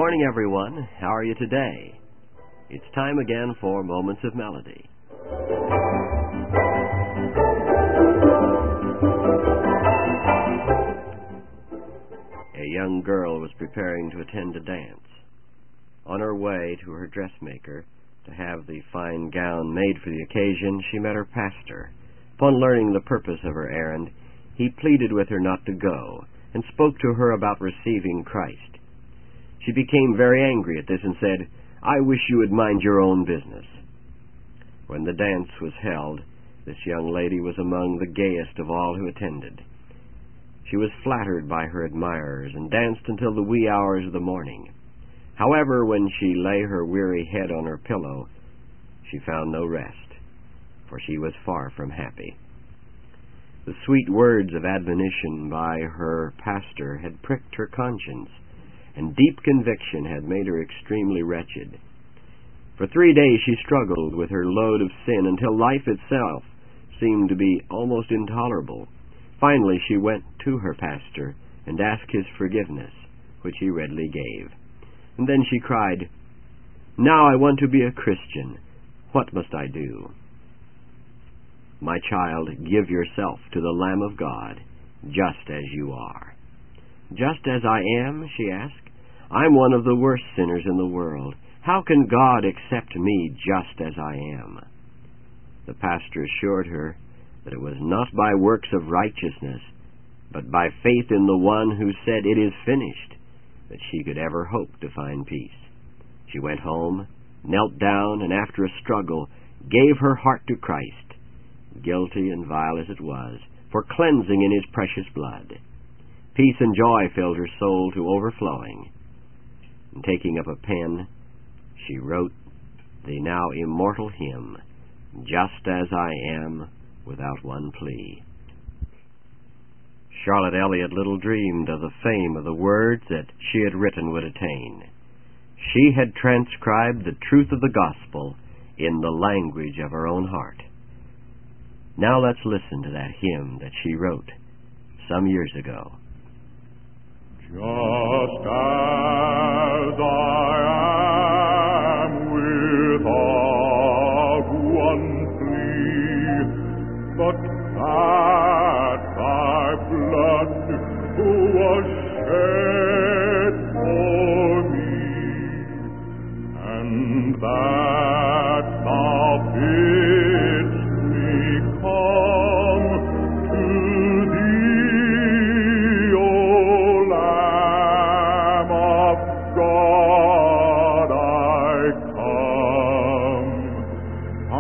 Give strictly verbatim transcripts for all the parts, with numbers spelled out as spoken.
morning, everyone. How are you today? It's time again for Moments of Melody. A young girl was preparing to attend a dance. On her way to her dressmaker to have the fine gown made for the occasion, she met her pastor. Upon learning the purpose of her errand, he pleaded with her not to go and spoke to her about receiving Christ. She became very angry at this and said, "I wish you would mind your own business." When the dance was held, this young lady was among the gayest of all who attended. She was flattered by her admirers and danced until the wee hours of the morning. However, when she lay her weary head on her pillow, she found no rest, for she was far from happy. The sweet words of admonition by her pastor had pricked her conscience, and deep conviction had made her extremely wretched. For three days she struggled with her load of sin until life itself seemed to be almost intolerable. Finally, she went to her pastor and asked his forgiveness, which he readily gave. And then she cried, "Now I want to be a Christian. What must I do?" "My child, give yourself to the Lamb of God, just as you are." "Just as I am?" she asked. "I'm one of the worst sinners in the world. How can God accept me just as I am?" The pastor assured her that it was not by works of righteousness, but by faith in the one who said, "It is finished," that she could ever hope to find peace. She went home, knelt down, and after a struggle, gave her heart to Christ, guilty and vile as it was, for cleansing in His precious blood. Peace and joy filled her soul to overflowing. And taking up a pen, she wrote the now immortal hymn, "Just as I am, without one plea." Charlotte Elliott little dreamed of the fame of the words that she had written would attain. She had transcribed the truth of the gospel in the language of her own heart. Now let's listen to that hymn that she wrote some years ago. Just as I am, without one plea, but that thy blood was shed for me, and that thou bidst me come to thee, O Lamb of God, I come, I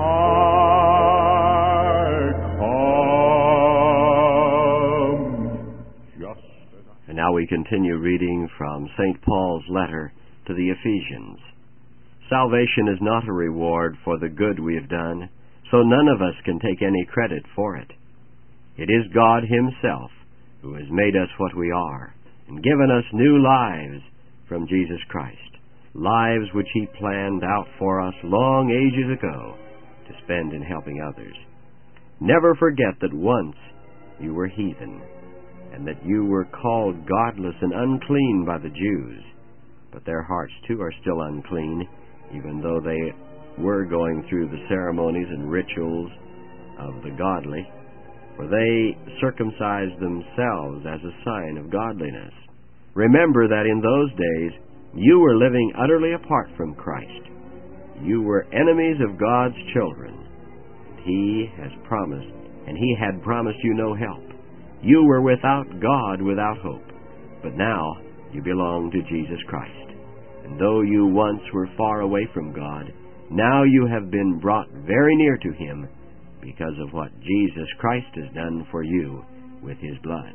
come. Just as I... And now we continue reading from Saint Paul's letter to the Ephesians. Salvation is not a reward for the good we have done, so none of us can take any credit for it. It is God Himself who has made us what we are and given us new lives from Jesus Christ, lives which He planned out for us long ages ago to spend in helping others. Never forget that once you were heathen, and that you were called godless and unclean by the Jews, but their hearts too are still unclean, even though they were going through the ceremonies and rituals of the godly, for they circumcised themselves as a sign of godliness. Remember that in those days you were living utterly apart from Christ. You were enemies of God's children. He has promised, and He had promised you no help. You were without God, without hope. But now you belong to Jesus Christ. And though you once were far away from God, now you have been brought very near to Him because of what Jesus Christ has done for you with His blood.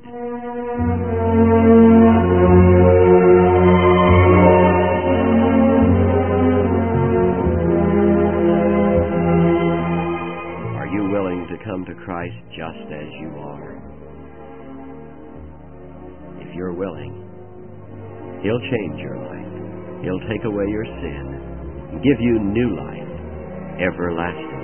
Are you willing to come to Christ just as you are? If you're willing, He'll change your life. He'll take away your sin and give you new life, everlasting